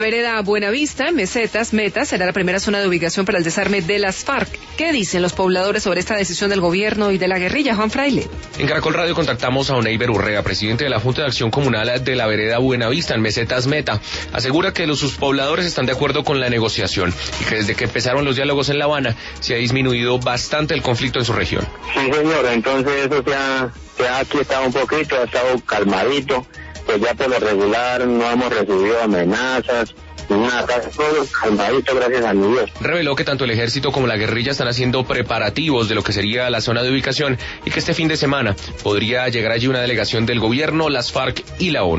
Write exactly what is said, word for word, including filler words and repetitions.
Vereda Buenavista, Mesetas, Meta, será la primera zona de ubicación para el desarme de las FARC. ¿Qué dicen los pobladores sobre esta decisión del gobierno y de la guerrilla, Juan Fraile? En Caracol Radio contactamos a Oneiber Urrea, presidente de la Junta de Acción Comunal de la Vereda Buenavista, en Mesetas, Meta. Asegura que los, sus pobladores están de acuerdo con la negociación y que desde que empezaron los diálogos en La Habana se ha disminuido bastante el conflicto en su región. Sí, señor, entonces eso se ha, se ha aquí estado un poquito, ha estado calmadito. Pues ya por lo regular no hemos recibido amenazas, nada, todo calmadito, gracias a mi Dios. Reveló que tanto el ejército como la guerrilla están haciendo preparativos de lo que sería la zona de ubicación y que este fin de semana podría llegar allí una delegación del gobierno, las FARC y la ONU.